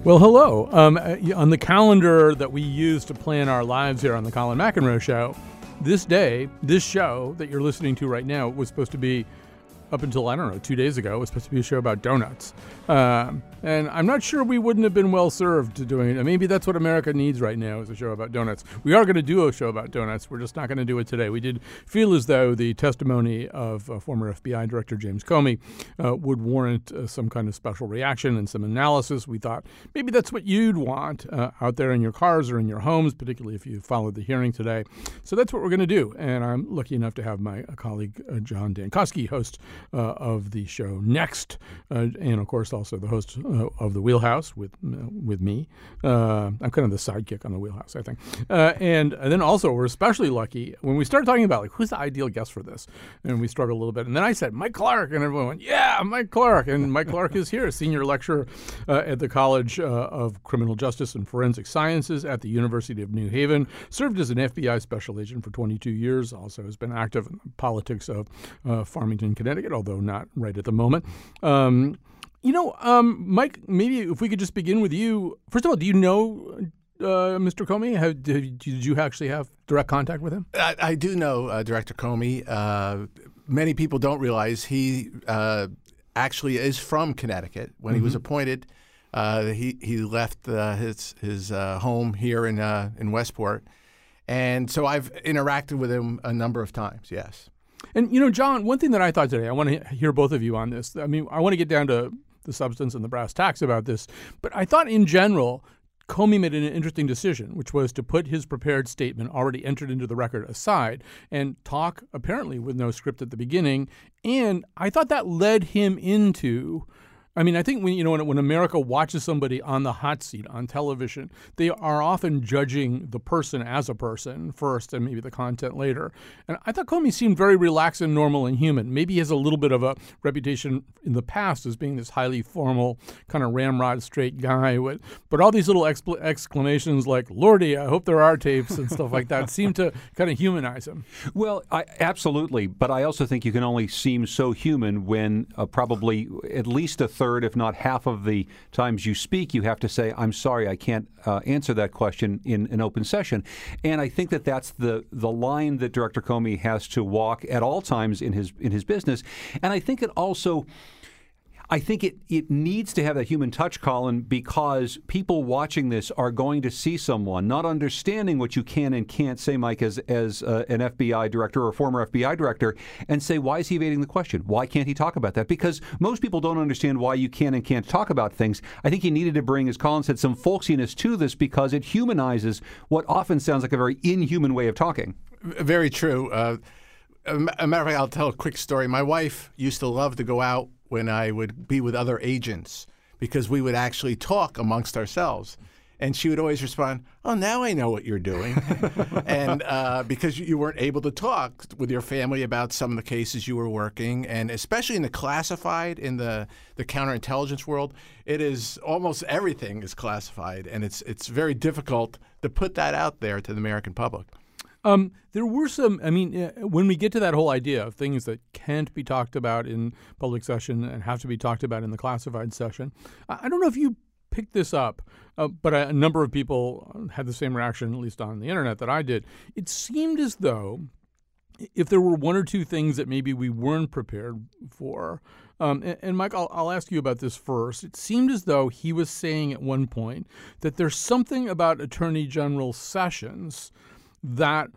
Well, hello. On the calendar that we use to plan our lives here on the Colin McEnroe Show, this show that you're listening to right now was supposed to be, up until, 2 days ago, it was supposed to be a show about donuts. And I'm not sure we wouldn't have been well served to doing it. Maybe that's what America needs right now, is a show about donuts. We are going to do a show about donuts. We're just not going to do it today. We did feel as though the testimony of former FBI Director James Comey would warrant some kind of special reaction and some analysis. We thought maybe that's what you'd want out there in your cars or in your homes, particularly if you followed the hearing today. So that's what we're going to do. And I'm lucky enough to have my colleague John Dankosky, host of the show Next, and of course also the host of the Wheelhouse with me. I'm kind of the sidekick on the Wheelhouse, I think. And then also we're especially lucky when we started talking about who's the ideal guest for this, and we struggled a little bit. And then I said Mike Clark, and everyone went, "Yeah, Mike Clark." And Mike Clark is here, senior lecturer at the College of Criminal Justice and Forensic Sciences at the University of New Haven. Served as an FBI special agent for 22 years. Also has been active in the politics of Farmington, Connecticut, although not right at the moment. Mike, maybe if we could just begin with you. First of all, do you know Mr. Comey? Did you actually have direct contact with him? I do know Director Comey. Many people don't realize he actually is from Connecticut. When he was appointed, he left his home here in Westport. And so I've interacted with him a number of times, yes. And, John, one thing that I thought today, I want to hear both of you on this. I mean, I want to get down to the substance and the brass tacks about this. But I thought in general, Comey made an interesting decision, which was to put his prepared statement already entered into the record aside and talk apparently with no script at the beginning. And I thought that led him into, I think when America watches somebody on the hot seat on television, they are often judging the person as a person first and maybe the content later. And I thought Comey seemed very relaxed and normal and human. Maybe he has a little bit of a reputation in the past as being this highly formal, kind of ramrod straight guy. But all these little exclamations like, "Lordy, I hope there are tapes," and stuff like that seem to kind of humanize him. Well, absolutely. But I also think you can only seem so human when probably at least a third, if not half of the times you speak, you have to say, "I'm sorry, I can't answer that question in an open session." And I think that that's the line that Director Comey has to walk at all times in his business. And I think it needs to have that human touch, Colin, because people watching this are going to see someone not understanding what you can and can't say, Mike, as an FBI director or former FBI director, and say, why is he evading the question? Why can't he talk about that? Because most people don't understand why you can and can't talk about things. I think he needed to bring, as Colin said, some folksiness to this because it humanizes what often sounds like a very inhuman way of talking. Very true. A matter of fact, I'll tell a quick story. My wife used to love to go out when I would be with other agents because we would actually talk amongst ourselves. And she would always respond, "Oh, now I know what you're doing." And because you weren't able to talk with your family about some of the cases you were working, and especially in the classified, in the counterintelligence world, it is almost everything is classified. And it's very difficult to put that out there to the American public. There were some, when we get to that whole idea of things that can't be talked about in public session and have to be talked about in the classified session, I don't know if you picked this up, but a number of people had the same reaction, at least on the internet, that I did. It seemed as though if there were one or two things that maybe we weren't prepared for, and Mike, I'll ask you about this first. It seemed as though he was saying at one point that there's something about Attorney General Sessions that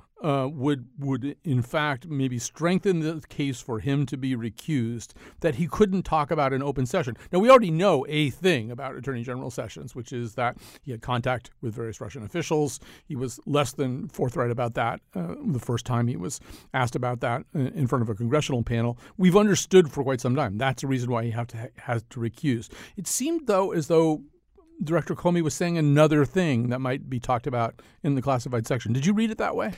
would in fact maybe strengthen the case for him to be recused that he couldn't talk about in open session. Now, we already know a thing about Attorney General Sessions, which is that he had contact with various Russian officials. He was less than forthright about that the first time he was asked about that in front of a congressional panel. We've understood for quite some time that's the reason why he has to recuse. It seemed, though, as though Director Comey was saying another thing that might be talked about in the classified section. Did you read it that way?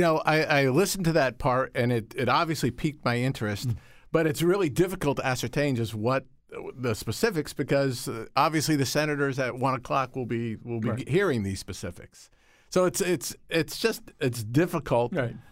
I listened to that part, and it obviously piqued my interest, but it's really difficult to ascertain just what the specifics because obviously the senators at 1 o'clock will be right. Hearing these specifics. So it's difficult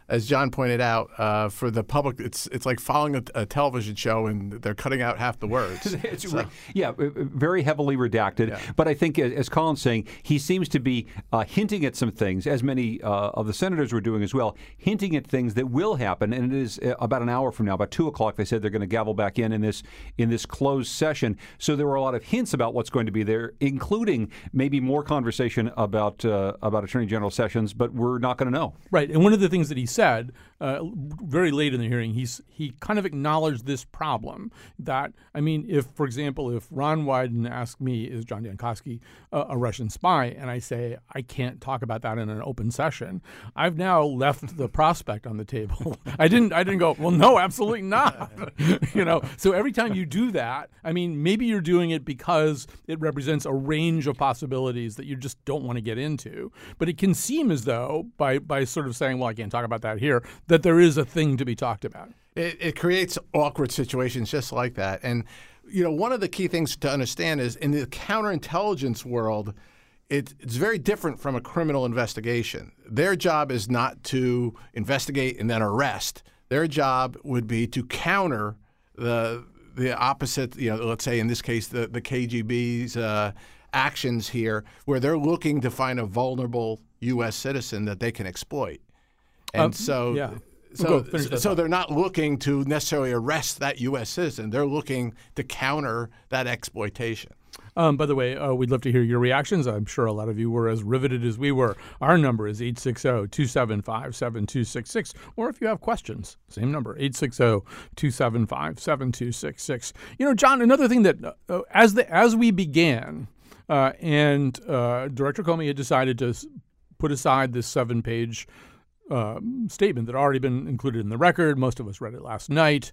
as John pointed out, for the public, it's like following a television show and they're cutting out half the words. Very heavily redacted. Yeah. But I think, as Colin's saying, he seems to be hinting at some things, as many of the senators were doing as well, hinting at things that will happen. And it is about an hour from now, about 2 o'clock, they said they're going to gavel back in this closed session. So there were a lot of hints about what's going to be there, including maybe more conversation about Attorney General Sessions, but we're not going to know. Right. And one of the things that he said very late in the hearing, he kind of acknowledged this problem that, I mean, if, for example, if Ron Wyden asked me, is John Jankowski a Russian spy? And I say, I can't talk about that in an open session. I've now left the prospect on the table. I didn't go, well, no, absolutely not. So every time you do that, I mean, maybe you're doing it because it represents a range of possibilities that you just don't want to get into. But it can seem as though by sort of saying, well, I can't talk about that here, that there is a thing to be talked about. It creates awkward situations just like that. And, one of the key things to understand is in the counterintelligence world, it's very different from a criminal investigation. Their job is not to investigate and then arrest. Their job would be to counter the opposite, let's say in this case, the KGB's actions here, where they're looking to find a vulnerable U.S. citizen that they can exploit. And so they're not looking to necessarily arrest that U.S. citizen. They're looking to counter that exploitation. By the way, we'd love to hear your reactions. I'm sure a lot of you were as riveted as we were. Our number is 860-275-7266. Or if you have questions, same number, 860-275-7266. John, another thing that as we began, and Director Comey had decided to put aside this 7-page statement that had already been included in the record. Most of us read it last night.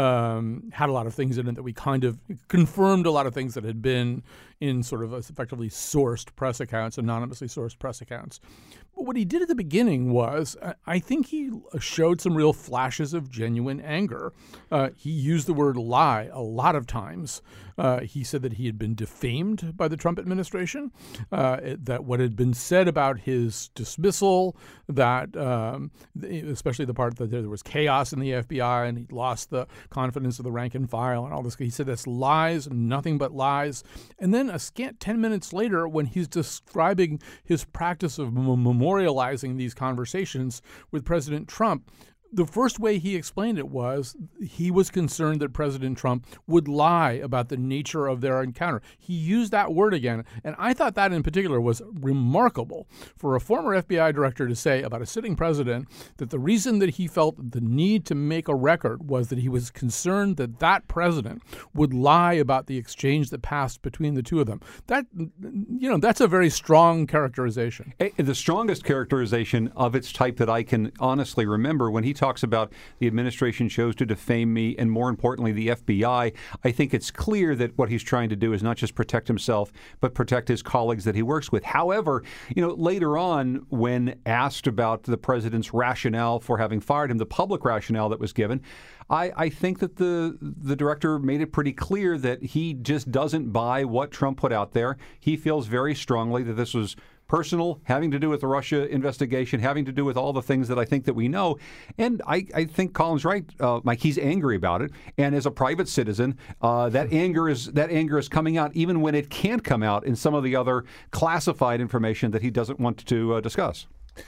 Had a lot of things in it that we kind of confirmed a lot of things that had been in sort of effectively sourced press accounts, anonymously sourced press accounts. But what he did at the beginning was, I think he showed some real flashes of genuine anger. He used the word lie a lot of times. He said that he had been defamed by the Trump administration, that what had been said about his dismissal, that especially the part that there was chaos in the FBI and he lost the confidence of the rank and file and all this. He said that's lies, nothing but lies. And then a scant 10 minutes later, when he's describing his practice of memorializing these conversations with President Trump, the first way he explained it was he was concerned that President Trump would lie about the nature of their encounter. He used that word again, and I thought that in particular was remarkable for a former FBI director to say about a sitting president that the reason that he felt the need to make a record was that he was concerned that that president would lie about the exchange that passed between the two of them. That's a very strong characterization. The strongest characterization of its type that I can honestly remember when he talks about the administration chose to defame me and, more importantly, the FBI. I think it's clear that what he's trying to do is not just protect himself, but protect his colleagues that he works with. However, later on, when asked about the president's rationale for having fired him, the public rationale that was given, I think that the director made it pretty clear that he just doesn't buy what Trump put out there. He feels very strongly that this was personal, having to do with the Russia investigation, having to do with all the things that I think that we know. And I think Colin's right, Mike. He's angry about it. And as a private citizen, that anger is coming out even when it can't come out in some of the other classified information that he doesn't want to discuss.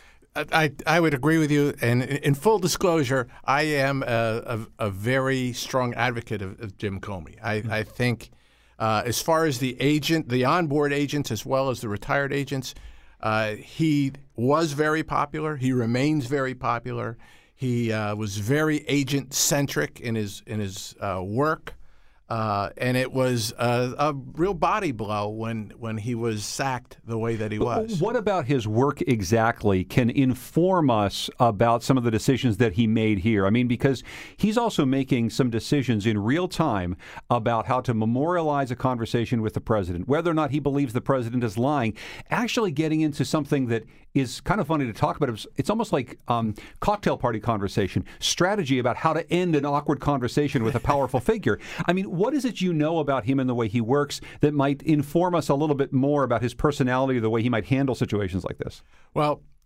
I would agree with you. And in full disclosure, I am a very strong advocate of Jim Comey. I think as far as the onboard agents as well as the retired agents, he was very popular. He remains very popular. He was very agent-centric in his work. And it was a real body blow when he was sacked the way that he was. What about his work exactly can inform us about some of the decisions that he made here? I mean, because he's also making some decisions in real time about how to memorialize a conversation with the president, whether or not he believes the president is lying, actually getting into something that is kind of funny to talk about. It's almost like cocktail party conversation, strategy about how to end an awkward conversation with a powerful figure. I mean, what is it you know about him and the way he works that might inform us a little bit more about his personality or the way he might handle situations like this? Well,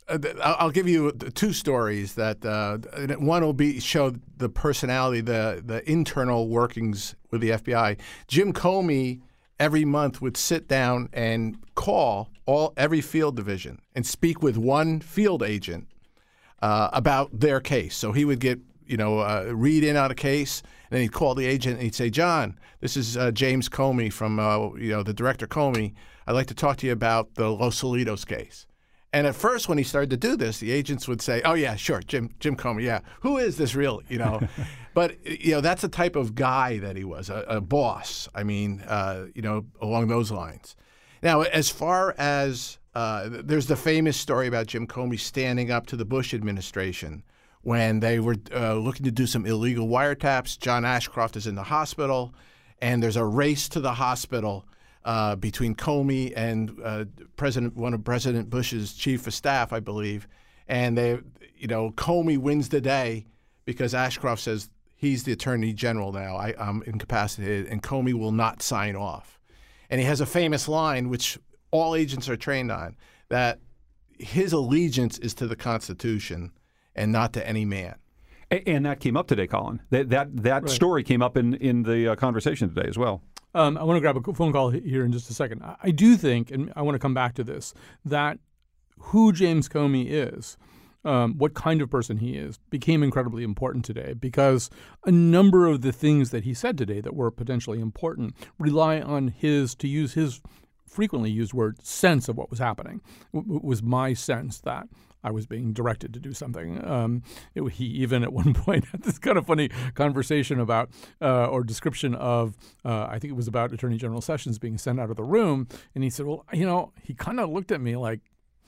I'll give you two stories that one will show the personality, the internal workings with the FBI. Jim Comey every month would sit down and call every field division and speak with one field agent about their case. So he would get read in on a case, and then he'd call the agent and he'd say, "John, this is James Comey from the director Comey. I'd like to talk to you about the Los Solitos case." And at first, when he started to do this, the agents would say, "Oh yeah, sure, Jim Comey, yeah. Who is this really?" But that's the type of guy that he was, a boss. I mean, along those lines. Now, as far as there's the famous story about Jim Comey standing up to the Bush administration when they were looking to do some illegal wiretaps. John Ashcroft is in the hospital, and there's a race to the hospital between Comey and one of President Bush's chief of staff, I believe. And Comey wins the day because Ashcroft says he's the attorney general now. I'm incapacitated, and Comey will not sign off. And he has a famous line, which all agents are trained on, that his allegiance is to the Constitution and not to any man. And that came up today, Colin. That right. Story came up in the conversation today as well. I want to grab a phone call here in just a second. I do think, and I want to come back to this, that who James Comey is, what kind of person he is, became incredibly important today because a number of the things that he said today that were potentially important rely on to use his frequently used word, sense of what was happening. It was my sense that I was being directed to do something. He even at one point had this kind of funny conversation about or description of, I think it was about Attorney General Sessions being sent out of the room. And he said, well, he kind of looked at me like,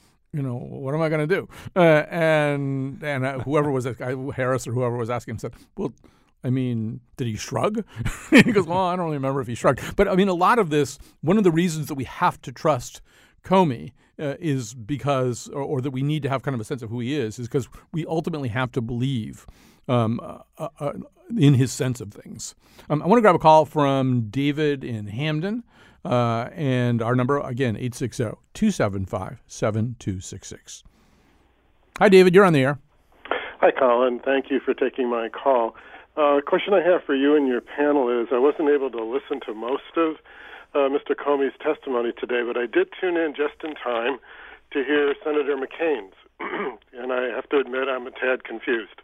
what am I going to do? And whoever was that guy, Harris or whoever was asking him said, well, I mean, did he shrug? He goes, well, I don't really remember if he shrugged. But I mean, a lot of this, one of the reasons that we have to trust Comey is because, or that we need to have kind of a sense of who he is because we ultimately have to believe in his sense of things. I want to grab a call from David in Hamden. And our number, again, 860-275-7266. Hi, David. You're on the air. Hi, Colin. Thank you for taking my call. Question I have for you and your panel is I wasn't able to listen to most of Mr. Comey's testimony today, but I did tune in just in time to hear Senator McCain's. And I have to admit I'm a tad confused.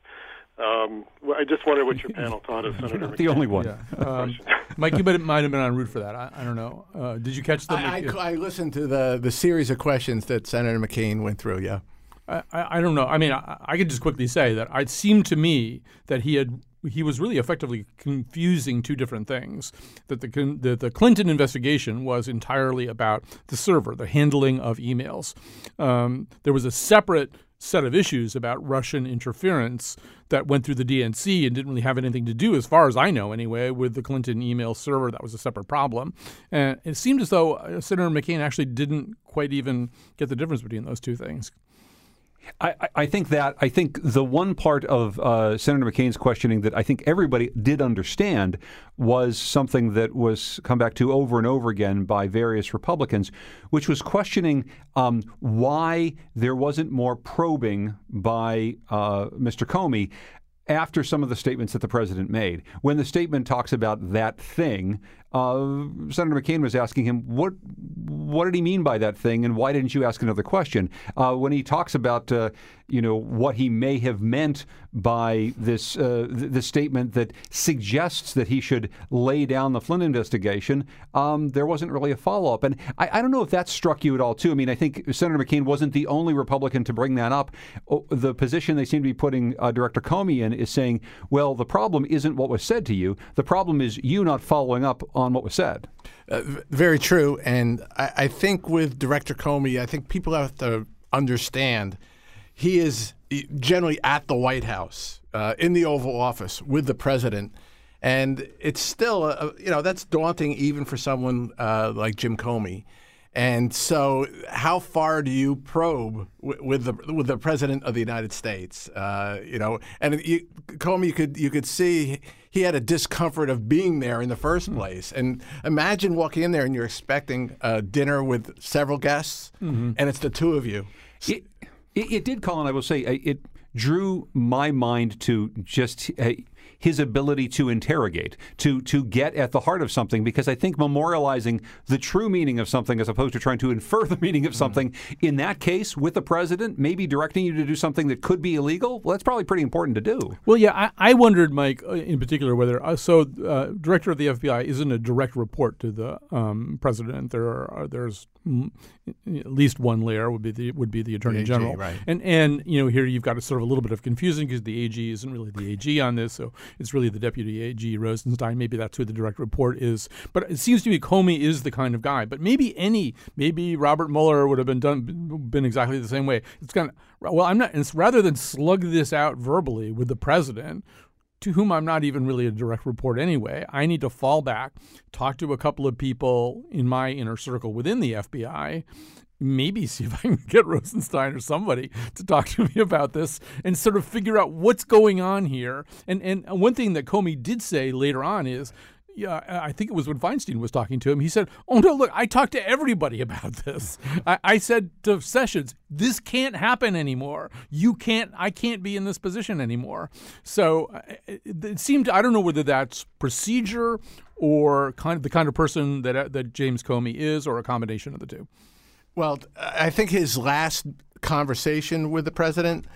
I just wonder what your panel thought of Senator McCain. The only one. Yeah. Mike, you might have been en route for that. I don't know. Did you catch the? I listened to the series of questions that Senator McCain went through. Yeah. I don't know. I mean, I could just quickly say that it seemed to me that he was really effectively confusing two different things. That the Clinton investigation was entirely about the server, the handling of emails. There was a separate set of issues about Russian interference that went through the DNC and didn't really have anything to do, as far as I know anyway, with the Clinton email server. That was a separate problem. And it seemed as though Senator McCain actually didn't quite even get the difference between those two things. I think the one part of Senator McCain's questioning that I think everybody did understand was something that was come back to over and over again by various Republicans, which was questioning why there wasn't more probing by Mr. Comey after some of the statements that the president made. When the statement talks about that thing, Senator McCain was asking him, what did he mean by that thing, and why didn't you ask another question? When he talks about what he may have meant by this statement that suggests that he should lay down the Flynn investigation, there wasn't really a follow-up. And I don't know if that struck you at all, too. I mean, I think Senator McCain wasn't the only Republican to bring that up. The position they seem to be putting Director Comey in is saying, well, the problem isn't what was said to you. The problem is you not following up on what was said. Very true. And I think with Director Comey, I think people have to understand he is generally at the White House, in the Oval Office with the president. And it's still, that's daunting even for someone like Jim Comey. And so how far do you probe with the president of the United States? And Comey, you could see he had a discomfort of being there in the first place. And imagine walking in there and you're expecting a dinner with several guests, and it's the two of you. It did, Colin. I will say it drew my mind to just his ability to interrogate, to get at the heart of something, because I think memorializing the true meaning of something as opposed to trying to infer the meaning of something, in that case, with the president maybe directing you to do something that could be illegal, well, that's probably pretty important to do. Well, yeah, I wondered, Mike, in particular, whether director of the FBI isn't a direct report to the president. There's at least one layer would be the attorney AG, general, right. and here you've got a sort of a little bit of confusion because the AG isn't really the AG on this, so it's really the deputy AG Rosenstein. Maybe that's who the direct report is, but it seems to me Comey is the kind of guy. But maybe Robert Mueller would have been exactly the same way. It's kind of it's rather than slug this out verbally with the president, to whom I'm not even really a direct report anyway, I need to fall back, talk to a couple of people in my inner circle within the FBI, maybe see if I can get Rosenstein or somebody to talk to me about this and sort of figure out what's going on here. And one thing that Comey did say later on is, I think it was when Feinstein was talking to him, he said, "Oh, no, look, I talked to everybody about this. I said to Sessions, this can't happen anymore. I can't be in this position anymore." So it seemed, I don't know whether that's procedure or the kind of person that James Comey is, or a combination of the two. Well, I think his last conversation with the president,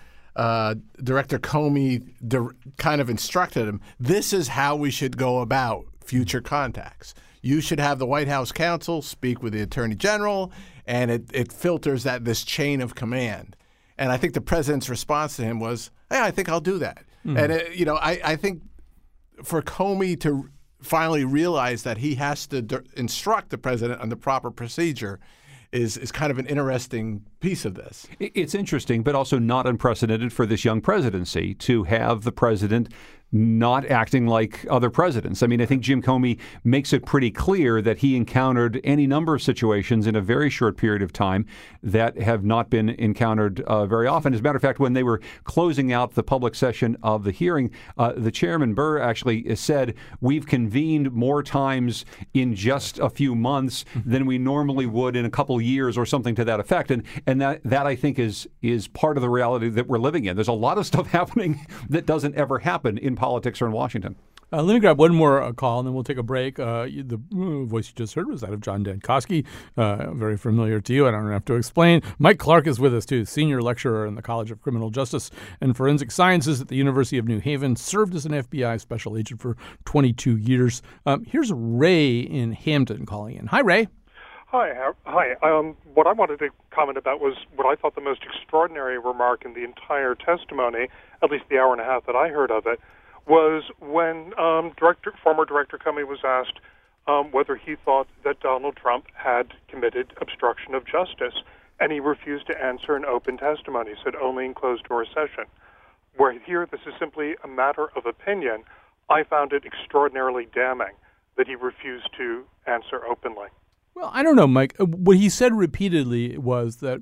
Director Comey kind of instructed him, this is how we should go about future contacts. You should have the White House counsel speak with the Attorney General, and it filters this chain of command. And I think the president's response to him was, "Hey, I think I'll do that." And I think for Comey to finally realize that he has to instruct the president on the proper procedure is kind of an interesting piece of this. It's interesting, but also not unprecedented for this young presidency to have the president not acting like other presidents. I mean, I think Jim Comey makes it pretty clear that he encountered any number of situations in a very short period of time that have not been encountered very often. As a matter of fact, when they were closing out the public session of the hearing, the chairman, Burr, actually said, "We've convened more times in just a few months than we normally would in a couple years," or something to that effect. And that I think is part of the reality that we're living in. There's a lot of stuff happening that doesn't ever happen in politics or in Washington. Let me grab one more call, and then we'll take a break. The voice you just heard was that of John Dankosky, very familiar to you. I don't have to explain. Mike Clark is with us, too, senior lecturer in the College of Criminal Justice and Forensic Sciences at the University of New Haven, served as an FBI special agent for 22 years. Here's Ray in Hampton calling in. Hi, Ray. Hi. What I wanted to comment about was what I thought the most extraordinary remark in the entire testimony, at least the hour and a half that I heard of it, was when former Director Comey was asked whether he thought that Donald Trump had committed obstruction of justice, and he refused to answer in open testimony. He said only in closed-door session. Where here this is simply a matter of opinion, I found it extraordinarily damning that he refused to answer openly. Well, I don't know, Mike. What he said repeatedly was that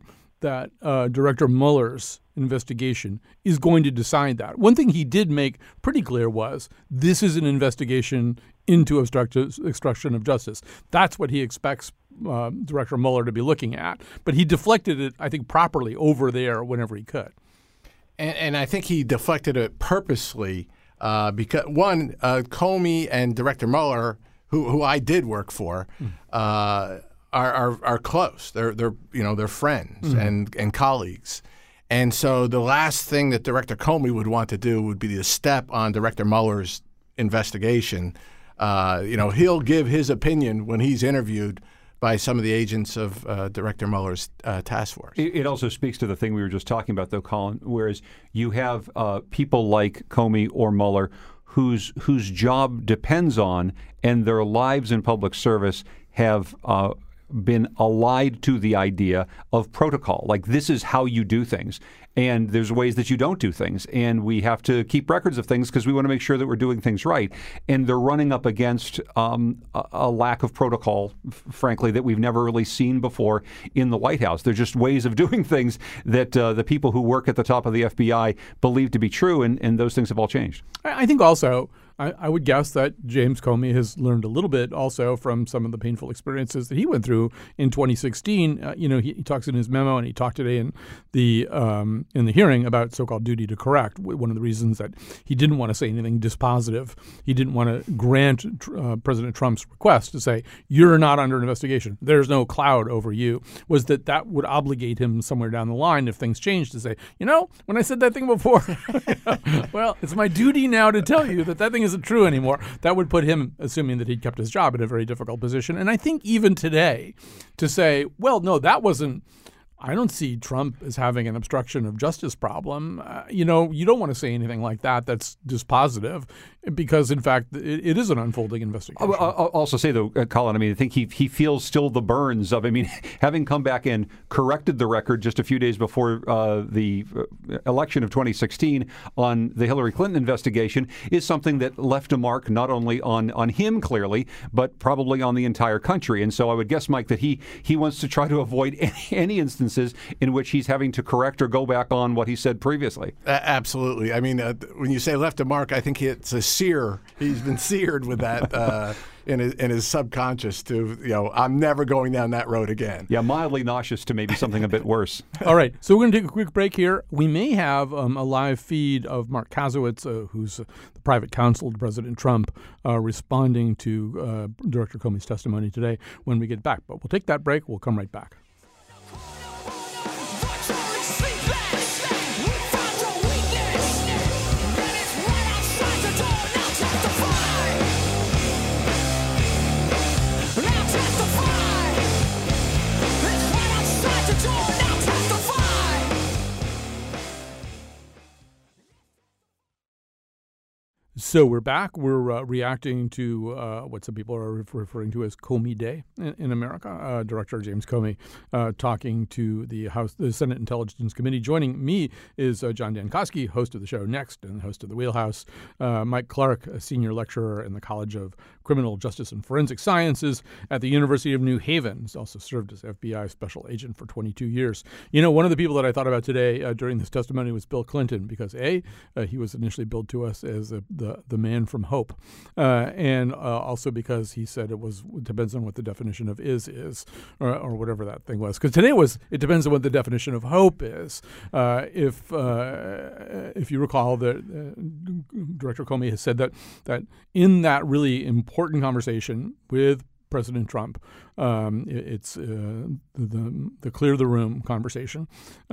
Director Mueller's investigation is going to decide that. One thing he did make pretty clear was this is an investigation into obstruction of justice. That's what he expects Director Mueller to be looking at. But he deflected it, I think, properly over there whenever he could. And I think he deflected it purposely because, one, Comey and Director Mueller, who I did work for, are close. They're friends and colleagues. And so the last thing that Director Comey would want to do would be to step on Director Mueller's investigation. He'll give his opinion when he's interviewed by some of the agents of Director Mueller's task force. It also speaks to the thing we were just talking about, though, Colin, whereas you have people like Comey or Mueller whose job depends on and their lives in public service have been allied to the idea of protocol. Like, this is how you do things. And there's ways that you don't do things. And we have to keep records of things because we want to make sure that we're doing things right. And they're running up against a lack of protocol, frankly, that we've never really seen before in the White House. They're just ways of doing things that the people who work at the top of the FBI believe to be true. And those things have all changed. I think also I would guess that James Comey has learned a little bit also from some of the painful experiences that he went through in 2016. He talks in his memo, and he talked today in the hearing about so-called duty to correct. One of the reasons that he didn't want to say anything dispositive, he didn't want to grant President Trump's request to say, you're not under investigation, there's no cloud over you, was that would obligate him somewhere down the line if things changed to say, when I said that thing before, well, it's my duty now to tell you that thing isn't true anymore. That would put him, assuming that he'd kept his job, in a very difficult position. And I think even today to say, well, no, that wasn't, I don't see Trump as having an obstruction of justice problem. You don't want to say anything like that that's dispositive, because, in fact, it is an unfolding investigation. I'll also say, though, Colin, I think he feels still the burns of, having come back and corrected the record just a few days before the election of 2016 on the Hillary Clinton investigation is something that left a mark not only on him, clearly, but probably on the entire country. And so I would guess, Mike, that he wants to try to avoid any instances in which he's having to correct or go back on what he said previously. Absolutely. When you say left a mark, I think it's a sear. He's been seared with that in his subconscious to, I'm never going down that road again. Yeah, mildly nauseous to maybe something a bit worse. All right. So we're going to take a quick break here. We may have a live feed of Mark Kasowitz, who's the private counsel to President Trump, responding to Director Comey's testimony today when we get back. But we'll take that break. We'll come right back. So we're back. We're reacting to what some people are referring to as Comey Day in America. Director James Comey talking to the Senate Intelligence Committee. Joining me is John Dankosky, host of the show Next and host of The Wheelhouse. Mike Clark, a senior lecturer in the College of Criminal Justice and Forensic Sciences at the University of New Haven. He's also served as FBI special agent for 22 years. One of the people that I thought about today during this testimony was Bill Clinton, because he was initially billed to us as the man from hope, and also because he said it depends on what the definition of is, or whatever that thing was. Because today it depends on what the definition of hope is. If you recall, Director Comey has said that in that really important conversation with President Trump, it's the clear the room conversation.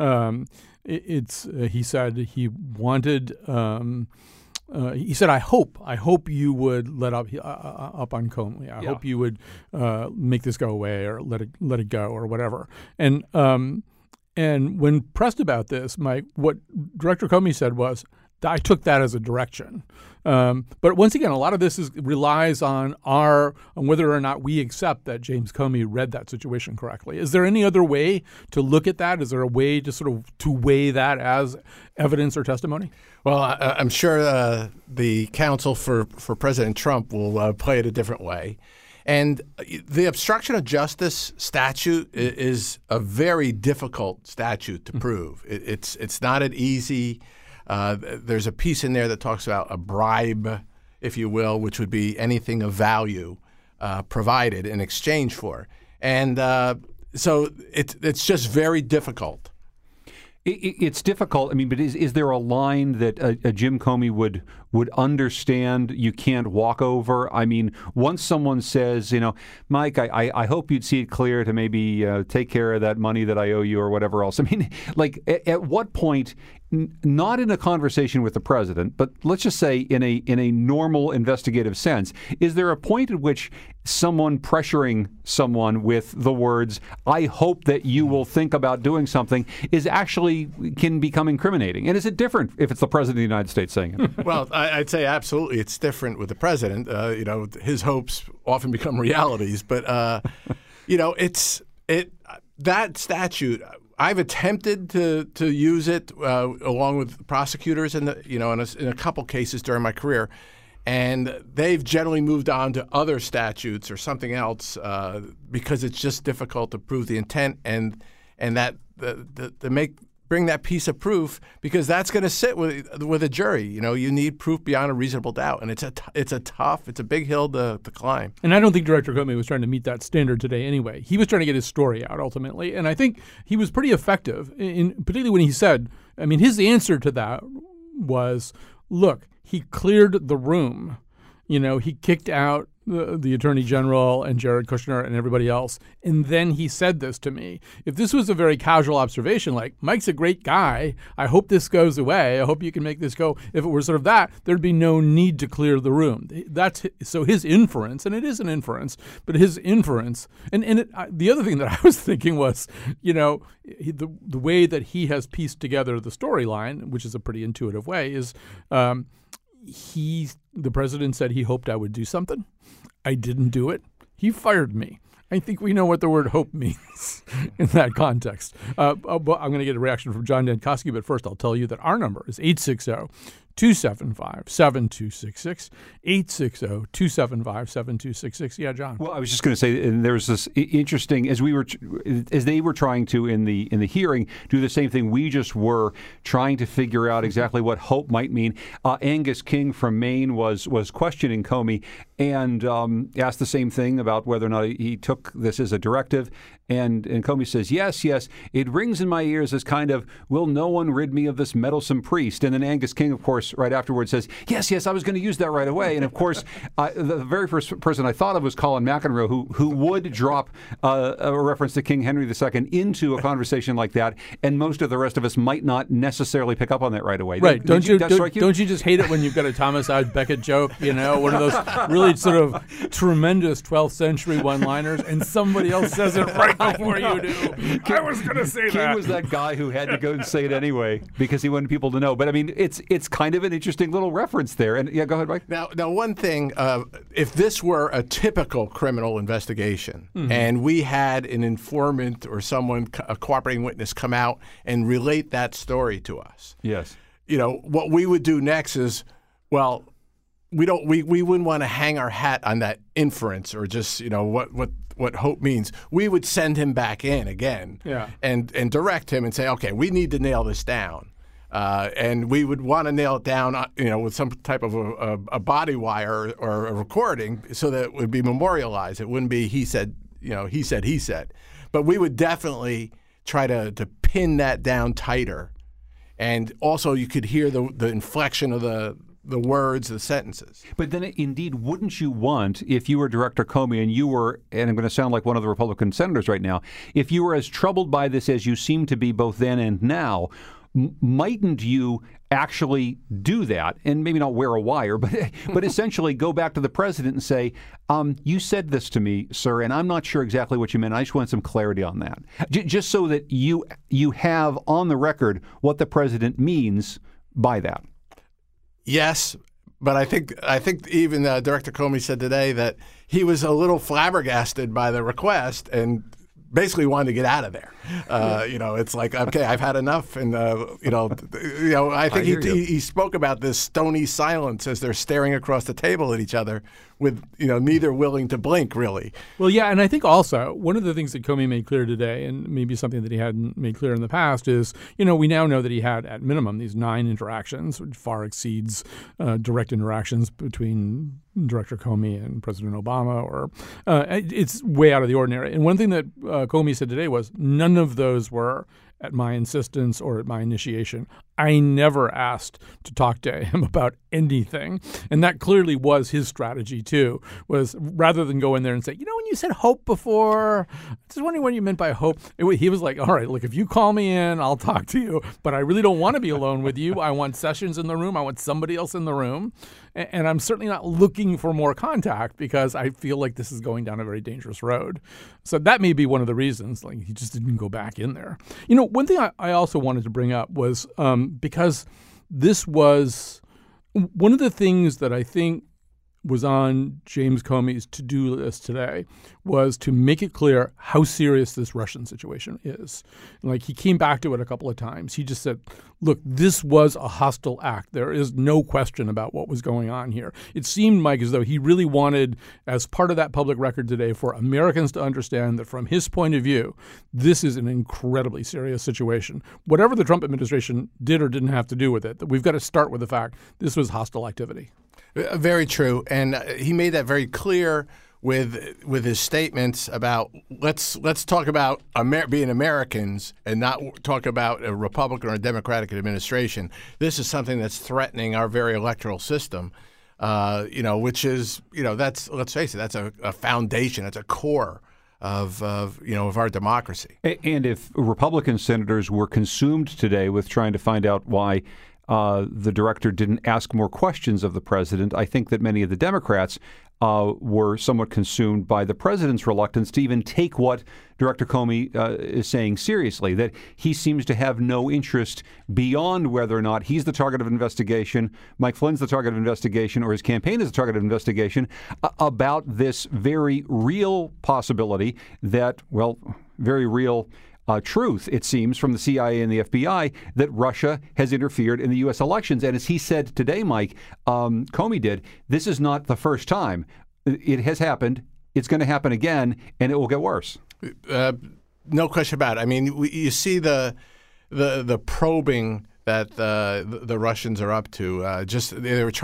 He said he wanted. He said, "I hope you would let up on Comey. I hope you would make this go away, or let it go, or whatever." And when pressed about this, Mike, what Director Comey said was, "I took that as a direction." But once again, a lot of this relies on whether or not we accept that James Comey read that situation correctly. Is there any other way to look at that? Is there a way to weigh that as evidence or testimony? Well, I'm sure the counsel for President Trump will play it a different way. And the obstruction of justice statute is a very difficult statute to prove. It's not an easy. There's a piece in there that talks about a bribe, if you will, which would be anything of value provided in exchange for. And so it's just very difficult. It's difficult. But is there a line that a Jim Comey would understand you can't walk over? Once someone says, Mike, I hope you'd see it clear to maybe take care of that money that I owe you or whatever else. At what point, not in a conversation with the president, but let's just say in a normal investigative sense, is there a point at which someone pressuring someone with the words, I hope that you will think about doing something, can become incriminating? And is it different if it's the president of the United States saying it? Well, I'd say absolutely it's different with the president. His hopes often become realities. But, that statute, I've attempted to use it along with prosecutors in a couple cases during my career. And they've generally moved on to other statutes or something else because it's just difficult to prove the intent and that bring bring that piece of proof, because that's going to sit with a jury. You need proof beyond a reasonable doubt, and it's a big hill to climb. And I don't think Director Comey was trying to meet that standard today anyway. He was trying to get his story out ultimately, and I think he was pretty effective, particularly when he said, his answer to that was, look, he cleared the room. He kicked out the Attorney General and Jared Kushner and everybody else. And then he said this to me. If this was a very casual observation, like, Mike's a great guy, I hope this goes away, I hope you can make this go. If it were sort of that, there'd be no need to clear the room. So his inference, and it is an inference, but his inference, the other thing that I was thinking was, the way that he has pieced together the storyline, which is a pretty intuitive way, is the president said he hoped I would do something. I didn't do it. He fired me. I think we know what the word hope means in that context. I'm going to get a reaction from John Dankosky, but first I'll tell you that our number is 860-275-7266, 860-275-7266. Yeah, John. Well, I was just going to say, and there was this interesting, as they were trying to in the hearing do the same thing we just were, trying to figure out exactly what hope might mean. Angus King from Maine was questioning Comey and asked the same thing about whether or not he took this as a directive. And Comey says, yes, it rings in my ears as kind of, will no one rid me of this meddlesome priest? And then Angus King, of course, right afterwards says, yes, I was going to use that right away. And of course, the very first person I thought of was Colin McEnroe, who would drop a reference to King Henry II into a conversation like that. And most of the rest of us might not necessarily pick up on that right away. Right. Don't you just hate it when you've got a Thomas Ives Becket joke, one of those really sort of tremendous 12th century one-liners, and somebody else says it right before you do. I was going to say King that. King was that guy who had to go and say it anyway because he wanted people to know. But it's kind of an interesting little reference there. And yeah, go ahead, Mike. Now one thing, if this were a typical criminal investigation and we had an informant or someone, a cooperating witness, come out and relate that story to us. Yes. What we would do next is, well, we wouldn't want to hang our hat on that inference or just, what hope means. We would send him back in again and direct him and say, okay, we need to nail this down. And we would want to nail it down, with some type of a body wire or a recording so that it would be memorialized. It wouldn't be he said. But we would definitely try to pin that down tighter. And also you could hear the inflection of the words, the sentences. But then indeed, wouldn't you want, if you were Director Comey and you were, and I'm going to sound like one of the Republican senators right now, if you were as troubled by this as you seem to be both then and now, mightn't you actually do that, and maybe not wear a wire, but essentially go back to the president and say, you said this to me, sir, and I'm not sure exactly what you meant. I just want some clarity on that. Just so that you have on the record what the president means by that. Yes, but I think even Director Comey said today that he was a little flabbergasted by the request and basically wanted to get out of there. It's like, okay, I've had enough, and I think he spoke about this stony silence as they're staring across the table at each other, with neither willing to blink really. Well, yeah, and I think also one of the things that Comey made clear today, and maybe something that he hadn't made clear in the past, is we now know that he had at minimum these 9 interactions, which far exceeds direct interactions between Director Comey and President Obama, or it's way out of the ordinary. And one thing that Comey said today was none of those were at my insistence or at my initiation. I never asked to talk to him about anything. And that clearly was his strategy, too, was rather than go in there and say, when you said hope before, I was wondering what you meant by hope. He was like, all right, look, if you call me in, I'll talk to you. But I really don't want to be alone with you. I want Sessions in the room. I want somebody else in the room. And I'm certainly not looking for more contact because I feel like this is going down a very dangerous road. So that may be one of the reasons, like, he just didn't go back in there. One thing I also wanted to bring up was because this was one of the things that I think was on James Comey's to-do list today was to make it clear how serious this Russian situation is. Like, he came back to it a couple of times. He just said, look, this was a hostile act. There is no question about what was going on here. It seemed, Mike, as though he really wanted, as part of that public record today, for Americans to understand that from his point of view, this is an incredibly serious situation. Whatever the Trump administration did or didn't have to do with it, that we've got to start with the fact this was hostile activity. Very true, and he made that very clear with his statements about let's talk about being Americans and not talk about a Republican or a Democratic administration. This is something that's threatening our very electoral system, which is that's, let's face it, that's a foundation, that's a core of our democracy. And if Republican senators were consumed today with trying to find out why the director didn't ask more questions of the president, I think that many of the Democrats were somewhat consumed by the president's reluctance to even take what Director Comey is saying seriously, that he seems to have no interest beyond whether or not he's the target of investigation, Mike Flynn's the target of investigation, or his campaign is the target of investigation, about this very real possibility that, very real truth, it seems, from the CIA and the FBI that Russia has interfered in the U.S. elections. And as he said today, Mike, Comey did, this is not the first time. It has happened. It's going to happen again, and it will get worse. No question about it. I mean, you see the probing that the Russians are up to. Just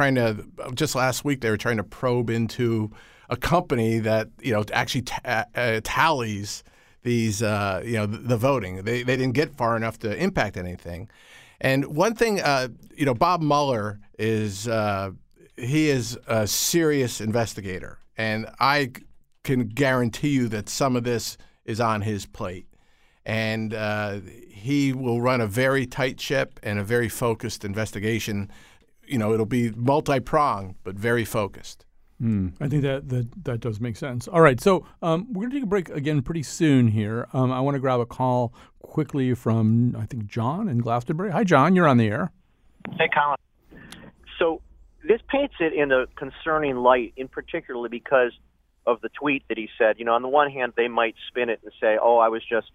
last week they were trying to probe into a company that actually tallies these, the voting. They didn't get far enough to impact anything. And one thing, Bob Mueller is he is a serious investigator, and I can guarantee you that some of this is on his plate. And he will run a very tight ship and a very focused investigation. It'll be multi-pronged, but very focused. I think that does make sense. All right, so we're going to take a break again pretty soon here. I want to grab a call quickly from, I think, John in Glastonbury. Hi, John. You're on the air. Hey, Colin. So this paints it in a concerning light, in particular because of the tweet that he said. On the one hand, they might spin it and say, I was just,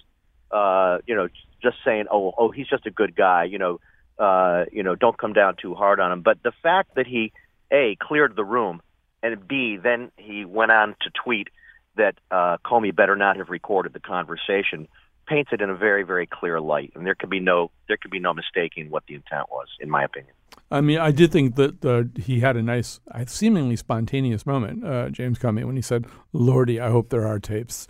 just saying, he's just a good guy. Don't come down too hard on him. But the fact that he, A, cleared the room, and B, then he went on to tweet that Comey better not have recorded the conversation, paints it in a very, very clear light. And there could be no mistaking what the intent was, in my opinion. I mean, I did think that he had a nice, seemingly spontaneous moment, James Comey, when he said, "Lordy, I hope there are tapes."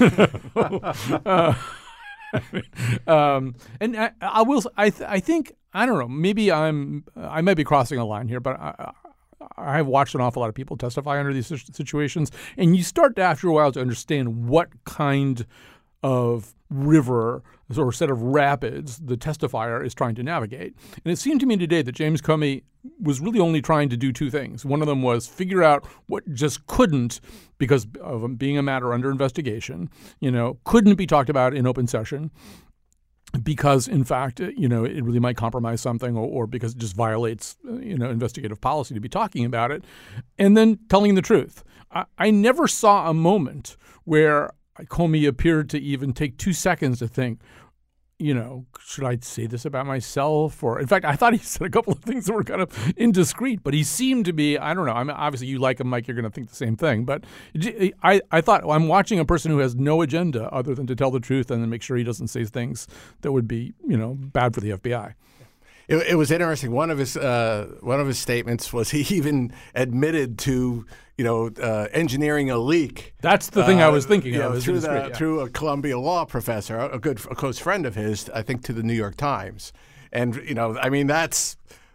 And I think, I don't know, maybe I might be crossing a line here, but I have watched an awful lot of people testify under these situations, and you start to, after a while, to understand what kind of river or set of rapids the testifier is trying to navigate. And it seemed to me today that James Comey was really only trying to do two things. One of them was figure out what just couldn't, because of being a matter under investigation, couldn't be talked about in open session, because, in fact, it really might compromise something, or because it just violates, investigative policy to be talking about it, and then telling the truth. I never saw a moment where Comey appeared to even take 2 seconds to think, should I say this about myself? Or, in fact, I thought he said a couple of things that were kind of indiscreet, but he seemed to be, I don't know. I mean, obviously, you like him, Mike, you're going to think the same thing. But I thought, I'm watching a person who has no agenda other than to tell the truth and then make sure he doesn't say things that would be, bad for the FBI. It was interesting. One of his statements was he even admitted to engineering a leak. That's the thing I was thinking of. Through a Columbia law professor, a close friend of his, I think, to the New York Times. And that's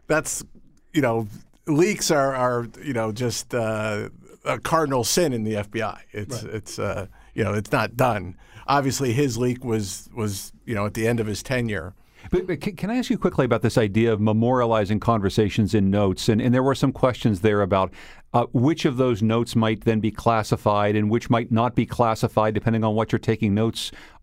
leaks are just a cardinal sin in the FBI. It's not done. Obviously, his leak was at the end of his tenure. But can I ask you quickly about this idea of memorializing conversations in notes? And there were some questions there about which of those notes might then be classified and which might not be classified, depending on what you're taking notes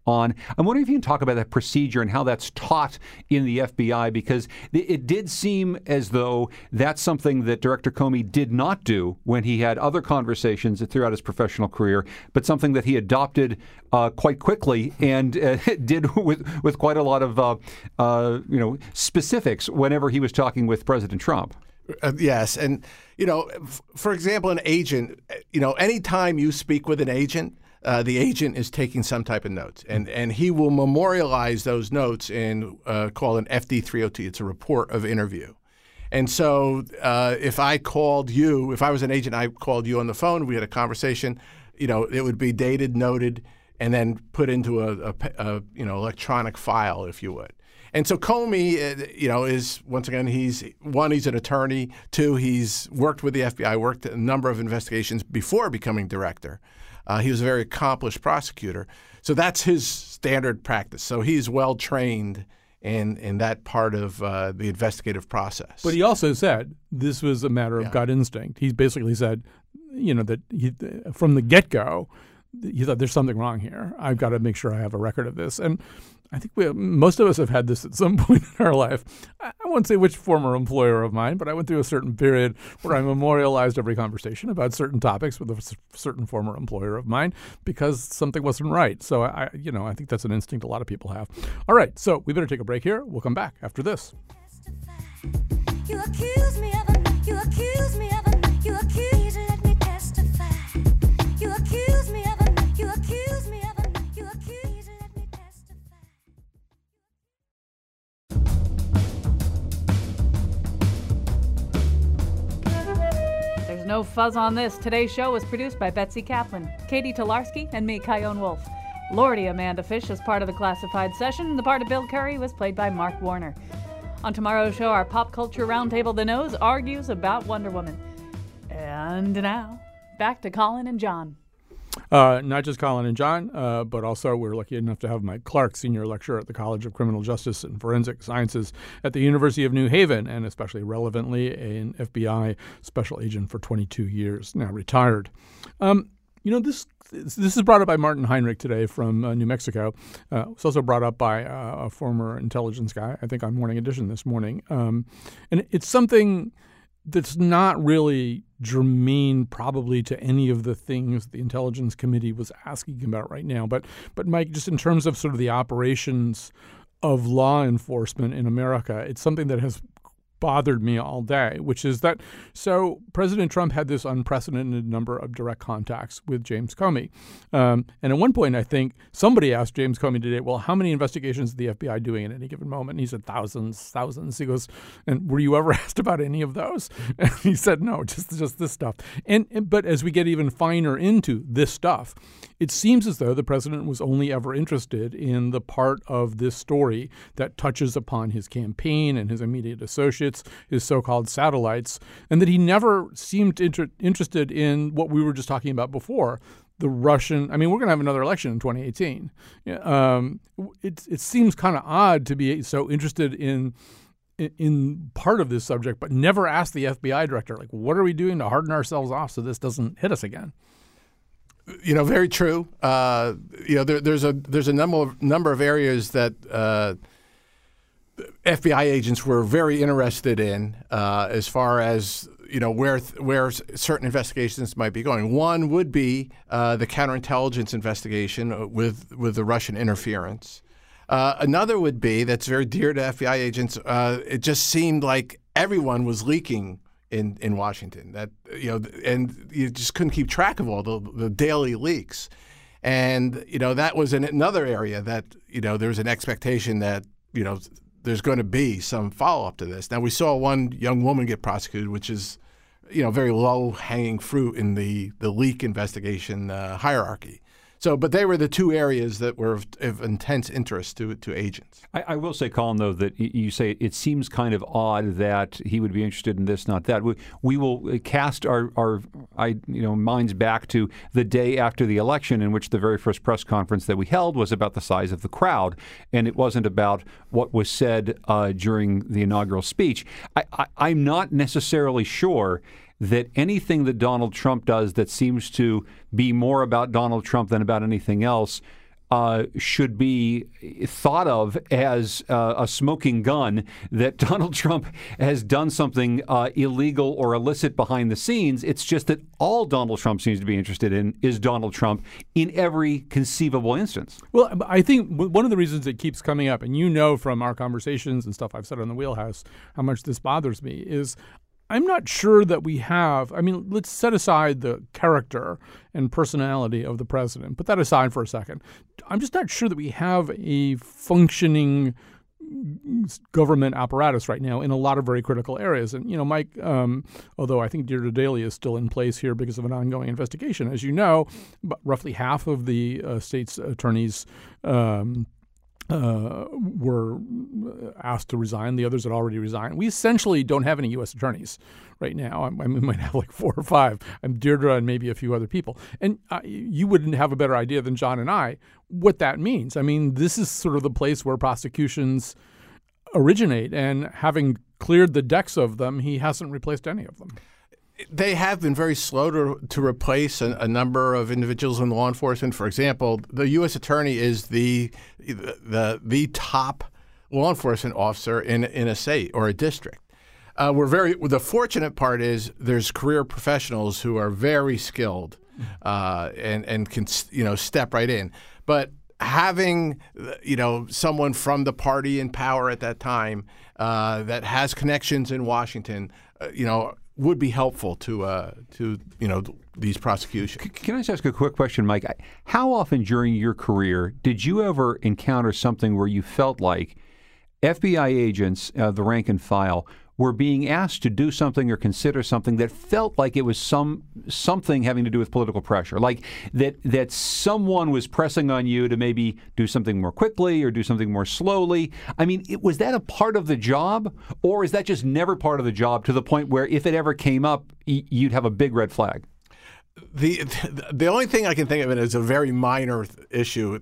on. I'm wondering if you can talk about that procedure and how that's taught in the FBI, because it did seem as though that's something that Director Comey did not do when he had other conversations throughout his professional career, but something that he adopted quite quickly and did with quite a lot of specifics whenever he was talking with President Trump. Yes. And, for example, an agent, anytime you speak with an agent, the agent is taking some type of notes, and he will memorialize those notes in called an FD3OT. It's a report of interview. And so if I was an agent, I called you on the phone, we had a conversation, it would be dated, noted, and then put into a electronic file, if you would. And so Comey, is, once again, he's an attorney. Two, he's worked with the FBI, worked a number of investigations before becoming director. He was a very accomplished prosecutor. So that's his standard practice. So he's well trained in that part of the investigative process. But he also said this was a matter of gut instinct. He basically said, that from the get-go, he thought there's something wrong here. I've got to make sure I have a record of this. And I think most of us have had this at some point in our life. I won't say which former employer of mine, but I went through a certain period where I memorialized every conversation about certain topics with a certain former employer of mine because something wasn't right. So I think that's an instinct a lot of people have. All right, so we better take a break here. We'll come back after this. You accuse me of it. You accuse me of it. You accuse me. Let me testify. You accuse me of it. You accuse me of it. You accuse me. Let me testify. There's no fuzz on this. Today's show was produced by Betsy Kaplan, Katie Tolarski, and me, Kyone Wolf. Lordy Amanda Fish is part of the classified session. The part of Bill Curry was played by Mark Warner. On tomorrow's show, our pop culture roundtable, The Nose, argues about Wonder Woman. And now, back to Colin and John. Not just Colin and John, but also we're lucky enough to have Mike Clark, senior lecturer at the College of Criminal Justice and Forensic Sciences at the University of New Haven, and especially relevantly, an FBI special agent for 22 years, now retired. This is brought up by Martin Heinrich today from New Mexico. It's also brought up by a former intelligence guy, I think on Morning Edition this morning. And it's something that's not really germane probably to any of the things the Intelligence Committee was asking about right now. But Mike, just in terms of sort of the operations of law enforcement in America, it's something that has bothered me all day, which is that so President Trump had this unprecedented number of direct contacts with James Comey. And at one point, I think somebody asked James Comey today, well, how many investigations is the FBI doing at any given moment? And he said, thousands. He goes, and were you ever asked about any of those? And he said, no, just this stuff. But as we get even finer into this stuff, it seems as though the president was only ever interested in the part of this story that touches upon his campaign and his immediate associates, his so-called satellites, and that he never seemed interested in what we were just talking about before, the Russian. I mean, we're going to have another election in 2018. It seems kind of odd to be so interested in part of this subject, but never ask the FBI director, like, what are we doing to harden ourselves off so this doesn't hit us again? Very true. There's a number of areas that FBI agents were very interested in as far as where certain investigations might be going. One would be the counterintelligence investigation with the Russian interference. Another would be, that's very dear to FBI agents, it just seemed like everyone was leaking in Washington, that and you just couldn't keep track of all the daily leaks, and that was another area that there was an expectation that there's going to be some follow up to this. Now we saw one young woman get prosecuted, which is very low hanging fruit in the leak investigation hierarchy. So, but they were the two areas that were of intense interest to agents. I will say, Colin, though, that you say it seems kind of odd that he would be interested in this, not that. We will cast our minds back to the day after the election, in which the very first press conference that we held was about the size of the crowd, and it wasn't about what was said during the inaugural speech. I'm not necessarily sure that anything that Donald Trump does that seems to be more about Donald Trump than about anything else should be thought of as a smoking gun, that Donald Trump has done something illegal or illicit behind the scenes. It's just that all Donald Trump seems to be interested in is Donald Trump in every conceivable instance. Well, I think one of the reasons it keeps coming up, and you know from our conversations and stuff I've said on the Wheelhouse how much this bothers me, is I'm not sure that we have. I mean, let's set aside the character and personality of the president. Put that aside for a second. I'm just not sure that we have a functioning government apparatus right now in a lot of very critical areas. And, Mike, although I think Deirdre Daley is still in place here because of an ongoing investigation, as you know, roughly half of the state's attorneys were asked to resign. The others had already resigned. We essentially don't have any U.S. attorneys right now. We might have like 4 or 5. I'm Deirdre and maybe a few other people. And you wouldn't have a better idea than John and I what that means. I mean, this is sort of the place where prosecutions originate. And having cleared the decks of them, he hasn't replaced any of them. They have been very slow to replace a number of individuals in law enforcement. For example, the U.S. attorney is the top law enforcement officer in a state or a district. The fortunate part is there's career professionals who are very skilled and can step right in. But having someone from the party in power at that time that has connections in Washington, would be helpful to these prosecutions. Can I just ask a quick question, Mike? How often during your career did you ever encounter something where you felt like FBI agents, the rank and file, were being asked to do something or consider something that felt like it was something having to do with political pressure, like that someone was pressing on you to maybe do something more quickly or do something more slowly? I mean, was that a part of the job, or is that just never part of the job to the point where if it ever came up, you'd have a big red flag? The only thing I can think of it as a very minor issue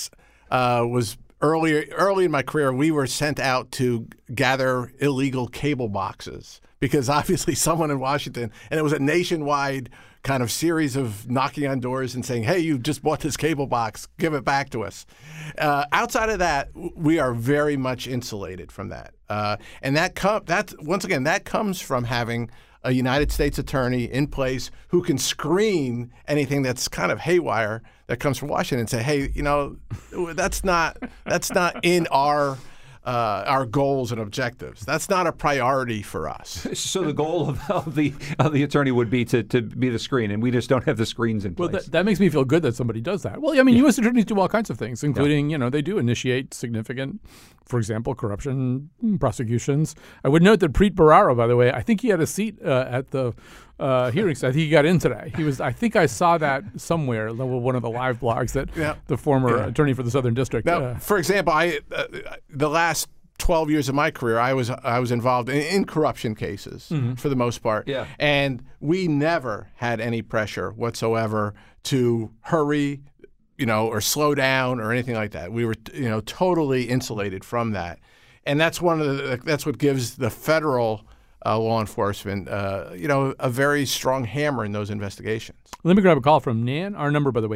was early in my career, we were sent out to gather illegal cable boxes because obviously someone in Washington, and it was a nationwide kind of series of knocking on doors and saying, hey, you just bought this cable box, give it back to us. Outside of that, we are very much insulated from that. And that comes from having a United States attorney in place who can screen anything that's kind of haywire that comes from Washington and say, hey, that's not in our goals and objectives. That's not a priority for us. So the goal of the attorney would be to be the screen, and we just don't have the screens in place. Well, that makes me feel good that somebody does that. Well, I mean, U.S. attorneys do all kinds of things, including, they do initiate significant, for example, corruption prosecutions. I would note that Preet Bharara, by the way, I think he had a seat at the hearings. I think he got in today. I think I saw that somewhere, one of the live blogs that the former attorney for the Southern District. Now, for example, the last 12 years of my career, I was involved in corruption cases for the most part. Yeah. And we never had any pressure whatsoever to hurry, or slow down or anything like that. We were, totally insulated from that. And that's that's what gives the federal law enforcement, a very strong hammer in those investigations. Let me grab a call from Nan. Our number, by the way,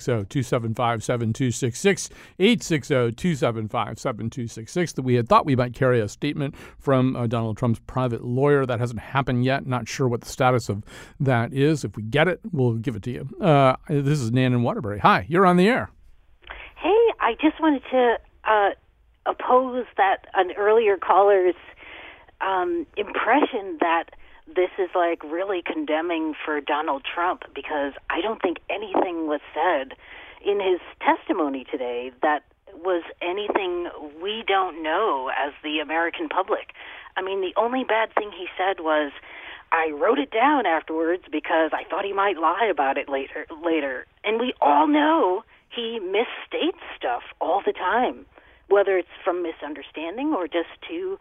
860-275-7266, 860-275-7266. That we had thought we might carry a statement from Donald Trump's private lawyer. That hasn't happened yet. Not sure what the status of that is. If we get it, we'll give it to you. This is Nan in Waterbury. Hi, you're on the air. Hey, I just wanted to oppose that an earlier caller's impression that this is like really condemning for Donald Trump, because I don't think anything was said in his testimony today that was anything we don't know as the American public. I mean, the only bad thing he said was, I wrote it down afterwards because I thought he might lie about it later. And we all know he misstates stuff all the time, whether it's from misunderstanding or just to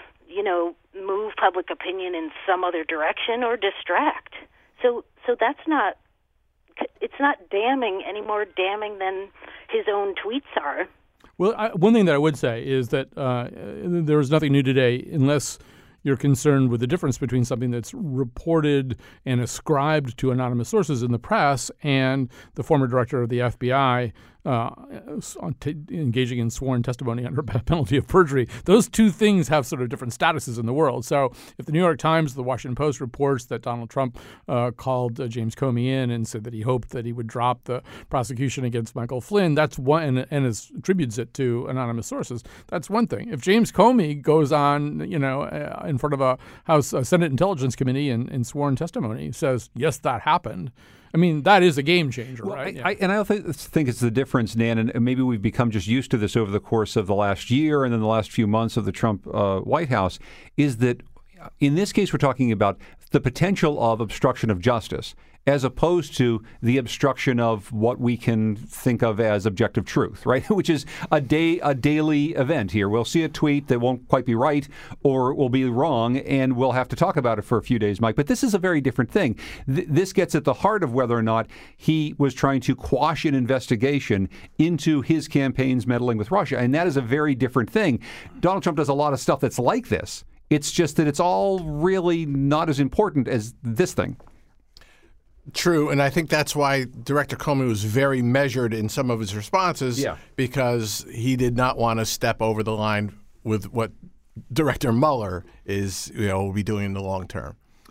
move public opinion in some other direction or distract. So that's not, it's not damning, any more damning than his own tweets are. Well, one thing that I would say is that there is nothing new today unless you're concerned with the difference between something that's reported and ascribed to anonymous sources in the press and the former director of the FBI engaging in sworn testimony under penalty of perjury. Those two things have sort of different statuses in the world. So if the New York Times, the Washington Post reports that Donald Trump called James Comey in and said that he hoped that he would drop the prosecution against Michael Flynn, that's one, and attributes it to anonymous sources. That's one thing. If James Comey goes on, in front of a Senate Intelligence Committee in sworn testimony, says, yes, that happened, I mean, that is a game changer, right? I think it's the difference, Dan, and maybe we've become just used to this over the course of the last year and then the last few months of the Trump White House, is that in this case we're talking about the potential of obstruction of justice as opposed to the obstruction of what we can think of as objective truth, right? Which is a daily event here. We'll see a tweet that won't quite be right or will be wrong, and we'll have to talk about it for a few days, Mike. But this is a very different thing. This gets at the heart of whether or not he was trying to quash an investigation into his campaign's meddling with Russia, and that is a very different thing. Donald Trump does a lot of stuff that's like this. It's just that it's all really not as important as this thing. True, and I think that's why Director Comey was very measured in some of his responses, because he did not want to step over the line with what Director Mueller will be doing in the long term.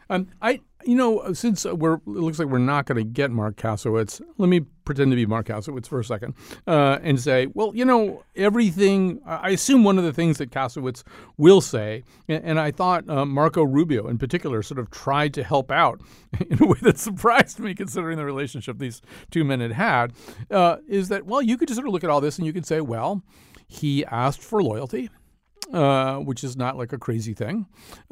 Since it looks like we're not going to get Mark Kasowitz, let me pretend to be Mark Kasowitz for a second and say, well, everything, I assume one of the things that Kasowitz will say, and I thought Marco Rubio in particular sort of tried to help out in a way that surprised me considering the relationship these two men had, is that, well, you could just sort of look at all this and you could say, well, he asked for loyalty. Which is not like a crazy thing.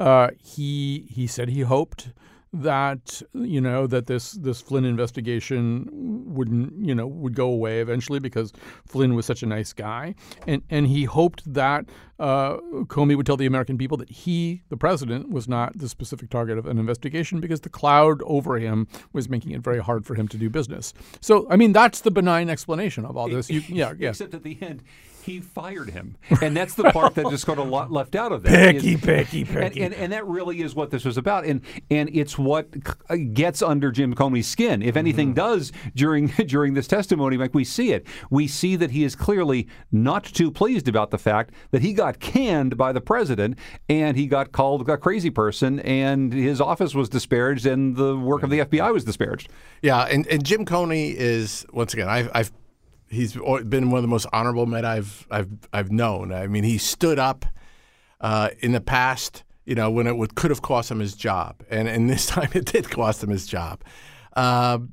He said he hoped that that this Flynn investigation would go away eventually because Flynn was such a nice guy, and he hoped that Comey would tell the American people that he, the president, was not the specific target of an investigation because the cloud over him was making it very hard for him to do business. So, I mean, that's the benign explanation of all this. Except at the end, he fired him. And that's the part that just got a lot left out of that. Picky. And that really is what this was about. And it's what gets under Jim Comey's skin. If anything does during this testimony, like we see it. We see that he is clearly not too pleased about the fact that he got canned by the president and he got called a crazy person and his office was disparaged and the work of the FBI was disparaged. Yeah, and Jim Comey is, once again, he's been one of the most honorable men I've known. I mean, he stood up in the past, when it could have cost him his job, and this time it did cost him his job. And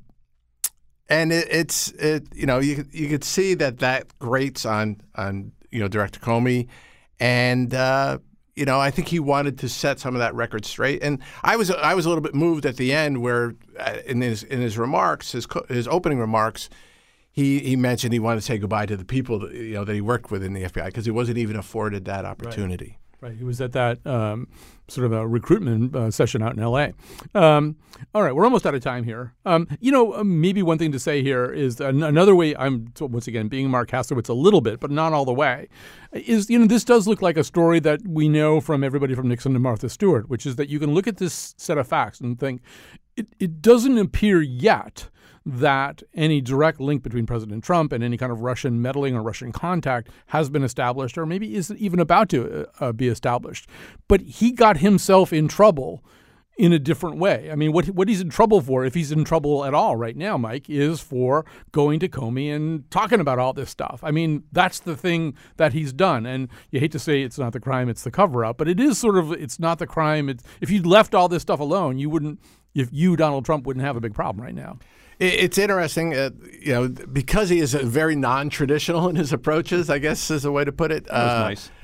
you could see that grates on Director Comey, and I think he wanted to set some of that record straight. And I was a little bit moved at the end where in his remarks, his opening remarks. He mentioned he wanted to say goodbye to the people that he worked with in the FBI because he wasn't even afforded that opportunity. Right. He was at that sort of a recruitment session out in L.A. All right. We're almost out of time here. Maybe one thing to say here is another way I'm, once again, being Mark Kasowitz a little bit, but not all the way, is, this does look like a story that we know from everybody from Nixon to Martha Stewart, which is that you can look at this set of facts and think it doesn't appear yet that any direct link between President Trump and any kind of Russian meddling or Russian contact has been established or maybe isn't even about to be established. But he got himself in trouble in a different way. I mean, what he's in trouble for, if he's in trouble at all right now, Mike, is for going to Comey and talking about all this stuff. I mean, that's the thing that he's done. And you hate to say it's not the crime, it's the cover-up, but it is sort of, it's not the crime. If you'd left all this stuff alone, Donald Trump, wouldn't have a big problem right now. It's interesting, because he is very non-traditional in his approaches, I guess is a way to put it. That was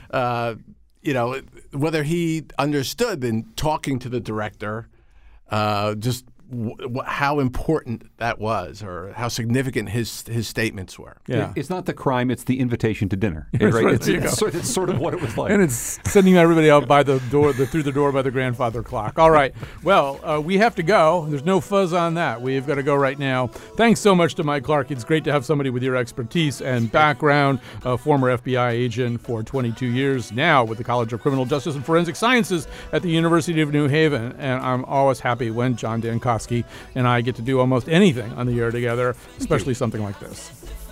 nice. Whether he understood in talking to the director just how important that was or how significant his statements were. Yeah. It's not the crime, it's the invitation to dinner. Right? It's sort of what it was like. And it's sending everybody out by the door, through the door by the grandfather clock. All right. Well, we have to go. There's no fuzz on that. We've got to go right now. Thanks so much to Mike Clark. It's great to have somebody with your expertise and background, a former FBI agent for 22 years, now with the College of Criminal Justice and Forensic Sciences at the University of New Haven. And I'm always happy when John Dankosky and I get to do almost anything on the air together, especially something like this.